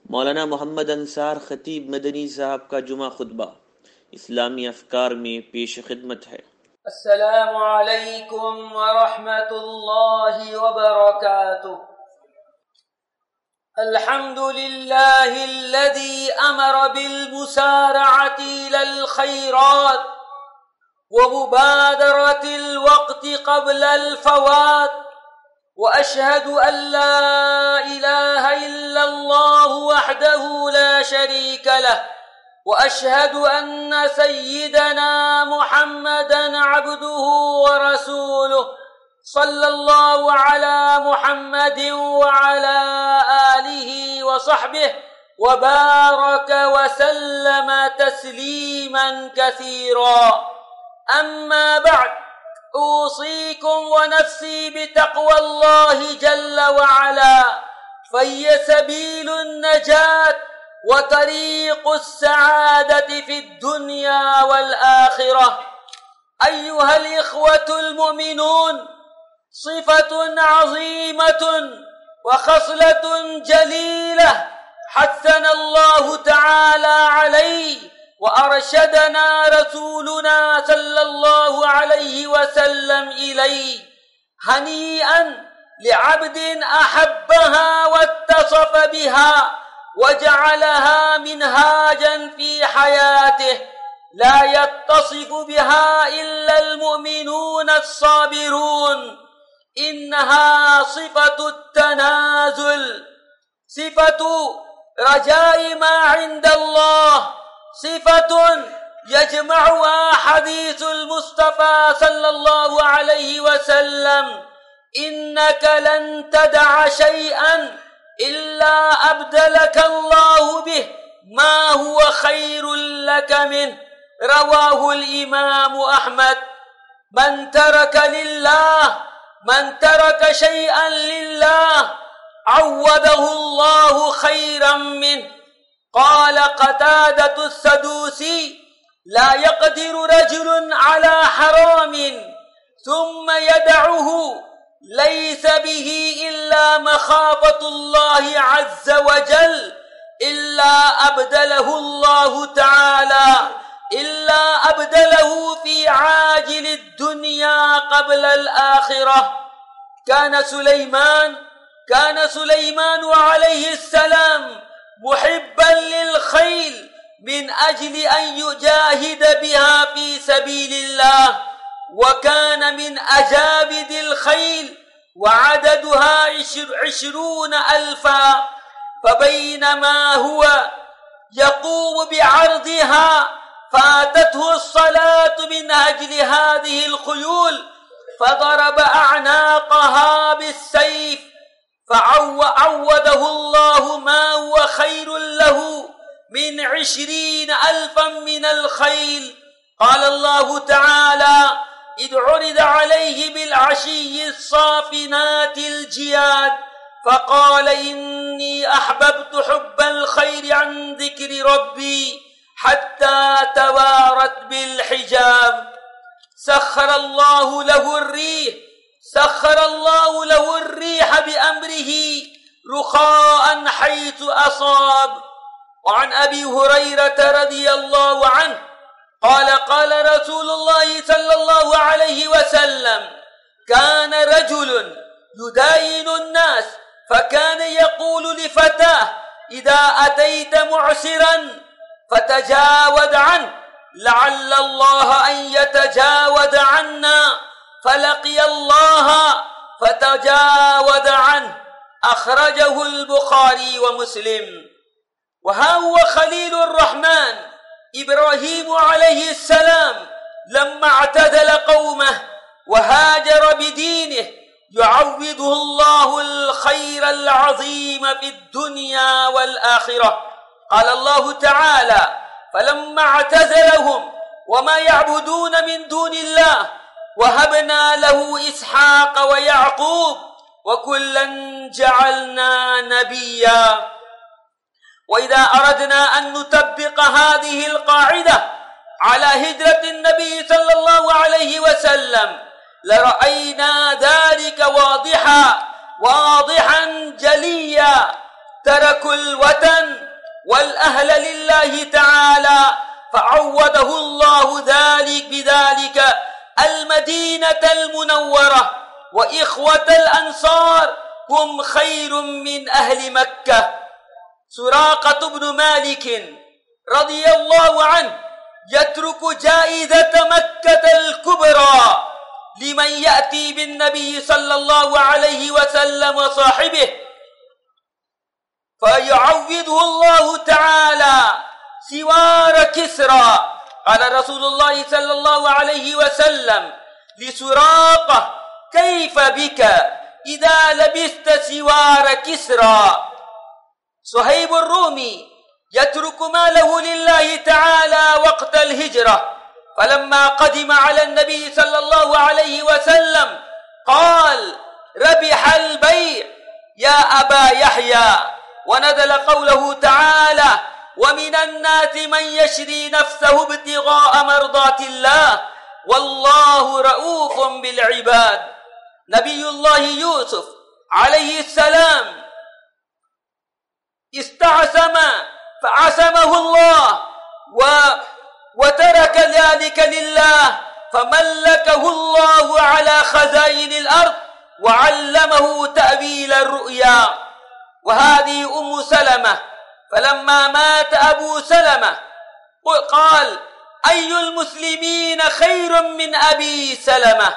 मौलाना मोहम्मद अंसार खतीब मदनी साहब का जुमा खुतबा इस्लामी अफकार में पेश खिदमत है। अस्सलामु अलैकुम व रहमतुल्लाहि व बरकातुहू। अल्हम्दुलिल्लाहि अल्लज़ी अमरा बिल मुसारअति इलल खैरात व मुबादरतिल वक्ति क़ब्लल फ़वात व अशहदु अल्ला इलाहा इल्लल्लाहु वहदहु ला शरीका लहु व अशहदु अन्न सय्यिदना मुहम्मदन अब्दुहु व रसूलुहु सल्लल्लाहु अला मुहम्मदिन व अला आलिहि व सहबिहि व बारक व सल्लम तस्लीमन कसीरा। अम्मा बअद, أوصيكم ونفسي بتقوى الله جل وعلا، فهي سبيل النجاة وطريق السعادة في الدنيا والآخرة. أيها الإخوة المؤمنون، صفة عظيمة وخصلة جليلة حثنا الله تعالى عليه وأرشدنا رسولنا صلى الله عليه وسلم إليه. هنيئا لعبد أحبها واتصف بها وجعلها منهاجا في حياته، لا يتصف بها إلا المؤمنون الصابرون. إنها صفة التنازل، صفة رجاء ما عند الله، صفة يجمعها حديث المصطفى صلى الله عليه وسلم: إنك لن تدع شيئا إلا أبدلك الله به ما هو خير لك منه. رواه الإمام أحمد. من ترك لله، من ترك شيئا لله عوضه الله خيرا منه. قال قتادة السدوسي: لا يقدر رجل على حرام ثم يدعه ليس به إلا مخافة الله عز وجل إلا أبدله الله تعالى، إلا أبدله في عاجل الدنيا قبل الآخرة. كان سليمان عليه السلام محبا للخيل من أجل أن يجاهد بها في سبيل الله، وكان من أجابد الخيل وعددها 20,000. فبينما هو يقوم بعرضها فاتته الصلاة من أجل هذه الخيول فضرب أعناقها بالسيف، فعوضه الله ما هو خير له من 20,000 من الخيل. قال الله تعالى: إذ عرض عليه بالعشي الصافنات الجياد فقال إني أحببت حب الخير عن ذكر ربي حتى توارت بالحجاب. سخر الله له الريح بأمره رخاء حيث أصاب. وعن أبي هريرة رضي الله عنه قال: قال رسول الله صلى الله عليه وسلم: كان رجل يداين الناس فكان يقول لفتاه: إذا أتيت معسرا فتجاوز عنه لعل الله أن يتجاوز عنا، فلقي الله فتجاوز عنه. أخرجه البخاري ومسلم. وها هو خليل الرحمن إبراهيم عليه السلام لما اعتزل قومه وهاجر بدينه يعوضه الله الخير العظيم في الدنيا والآخرة. قال الله تعالى: فلما اعتزلهم وما يعبدون من دون الله وهبنا له إسحاق ويعقوب وكلا جعلنا نبيا. وإذا أردنا أن نطبق هذه القاعدة على هجرة النبي صلى الله عليه وسلم لرأينا ذلك واضحا جليا. تركوا الوطن والأهل لله تعالى، فعوضه الله بذلك المدينة المنورة، وإخوة الأنصار هم خير من أهل مكة. سراقة بن مالك رضي الله عنه يترك جائزة مكة الكبرى لمن يأتي بالنبي صلى الله عليه وسلم وصاحبه، فيعوضه الله تعالى سوار كسرى. قال رسول الله صلى الله عليه وسلم لسراقة: كيف بك إذا لبست سوار كسرى؟ صهيب الرومي يترك ماله لله تعالى وقت الهجرة، فلما قدم على النبي صلى الله عليه وسلم قال: ربح البيع يا أبا يحيى. ونزل قوله تعالى: ومن الناس من يشري نفسه ابتغاء مرضات الله والله رؤوف بالعباد. نبي الله يوسف عليه السلام استعصم فعصمه الله وترك ذلك لله، فملكه الله على خزائن الأرض وعلمه تأويل الرؤيا. وهذه أم سلمة، فلما مات أبو سلمة قال: أي المسلمين خير من أبي سلمة؟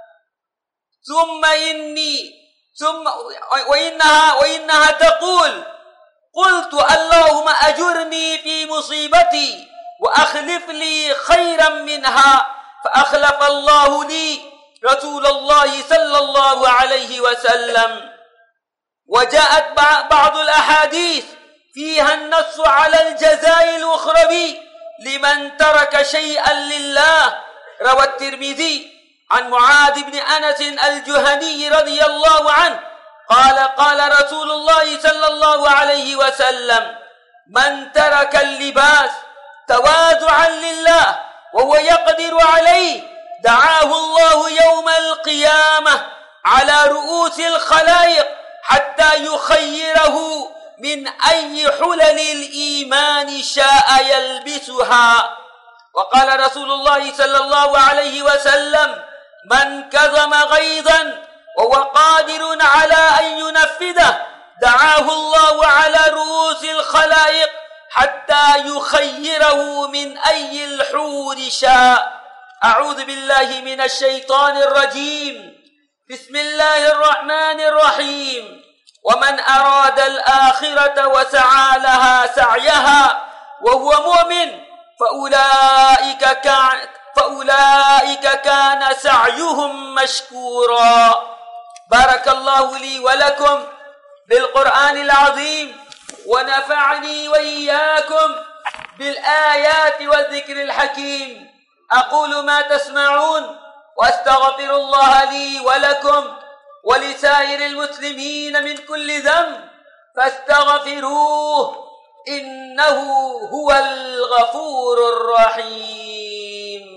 وإنها تقول: قلت اللهم أجرني في مصيبتي وأخلف لي خيرا منها، فأخلف الله لي رسول الله صلى الله عليه وسلم. وجاءت بعض الأحاديث فيها النص على الجزاء الأخروي لمن ترك شيئا لله. روى الترمذي عن معاذ بن أنس الجهني رضي الله عنه قال رسول الله صلى الله عليه وسلم: من ترك اللباس تواضعا لله وهو يقدر عليه دعاه الله يوم القيامة على رؤوس الخلائق حتى يخيره من أي حلل الإيمان شاء يلبسها. وقال رسول الله صلى الله عليه وسلم: من كظم غيظا وهو قادر على أن ينفذه دعاه الله على رؤوس الخلائق حتى يخيره من أي الحور شاء. أعوذ بالله من الشيطان الرجيم. بسم الله الرحمن الرحيم. ومن أراد الآخرة وسعى لها سعيها وهو مؤمن فأولئك كان سعيهم مشكورا. بارك الله لي ولكم بالقرآن العظيم، ونفعني وإياكم بالآيات والذكر الحكيم. أقول ما تسمعون، وأستغفر الله لي ولكم ولسائر المسلمين من كل ذنب، فاستغفروه إنه هو الغفور الرحيم.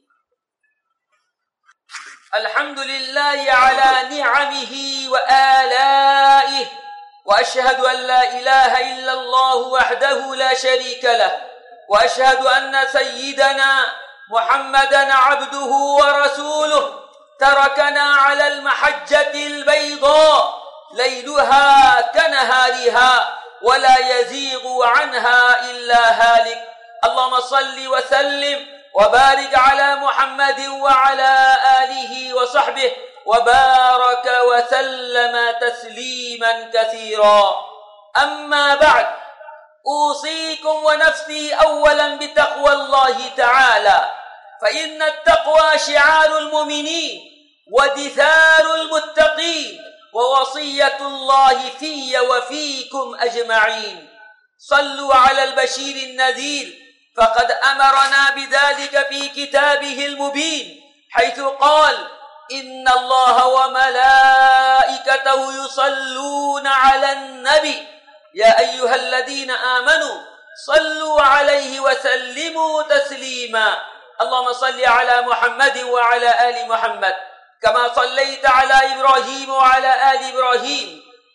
الحمد لله على نعمه وآلائه، وأشهد أن لا إله إلا الله وحده لا شريك له، وأشهد أن سيدنا محمدًا عبده ورسوله تركنا على المحجة البيضاء ليلها كنهارها ولا يزيغ عنها إلا هالك. اللهم صل وسلم وبارك على محمد وعلى آله وصحبه وبارك وسلم تسليما كثيرا. أما بعد، أوصيكم ونفسي أولا بتقوى الله تعالى، فإن التقوى شعار المؤمنين ودثار المتقين، ووصية الله في وفيكم أجمعين. صلوا على البشير النذير، فقد أمرنا بذلك في كتابه المبين، حيث قال: إن الله وملائكته يصلون على النبي يا أيها الذين آمنوا صلوا عليه وسلموا تسليما. اللهم صل على محمد وعلى آل محمد كما صليت على إبراهيم وعلى آل إبراهيم،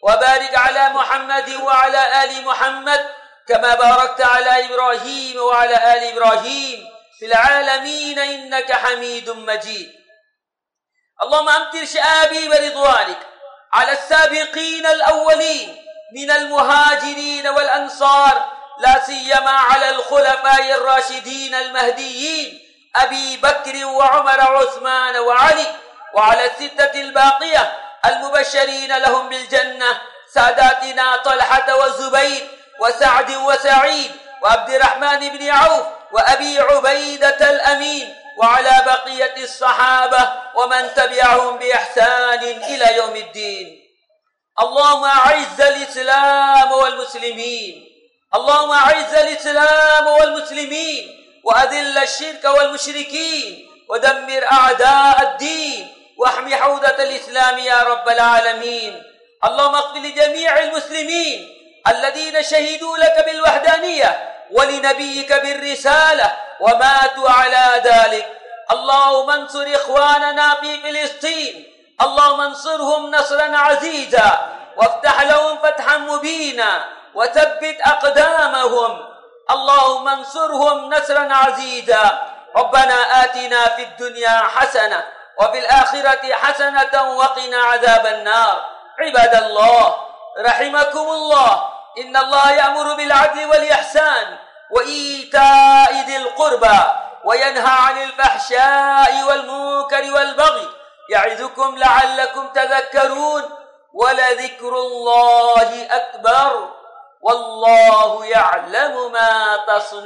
وبارك على محمد وعلى آل محمد كما باركت على إبراهيم وعلى آل إبراهيم في العالمين إنك حميد مجيد. اللهم أمطر شآبيب رضوانك على السابقين الأولين من المهاجرين والأنصار، لا سيما على الخلفاء الراشدين المهديين أبي بكر وعمر وعثمان وعلي، وعلى الستة الباقية المبشرين لهم بالجنة، ساداتنا طلحة والزبير وسعد وسعيد وعبد الرحمن بن عوف وأبي عبيدة الأمين، وعلى بقية الصحابة ومن تبعهم بإحسان إلى يوم الدين. اللهم أعز الإسلام والمسلمين، اللهم أعز الإسلام والمسلمين وأذل الشرك والمشركين ودمر أعداء الدين واحمي حوزة الإسلام يا رب العالمين. اللهم اغفر لجميع المسلمين الذين شهدوا لك بالوحدانية ولنبيك بالرسالة وماتوا على ذلك. اللهم انصر إخواننا في فلسطين، اللهم انصرهم نصرا عزيزا وافتح لهم فتحا مبينا وثبت أقدامهم. اللهم انصرهم نصرا عزيزا. ربنا آتنا في الدنيا حسنة وفي الآخرة حسنة وقنا عذاب النار. عباد الله رحمكم الله، إن الله يأمر بالعدل والإحسان وإيتاء ذي القربى وينهى عن الفحشاء والمنكر والبغي، يعظكم لعلكم تذكرون. ولذكر الله أكبر والله يعلم ما تصنعون.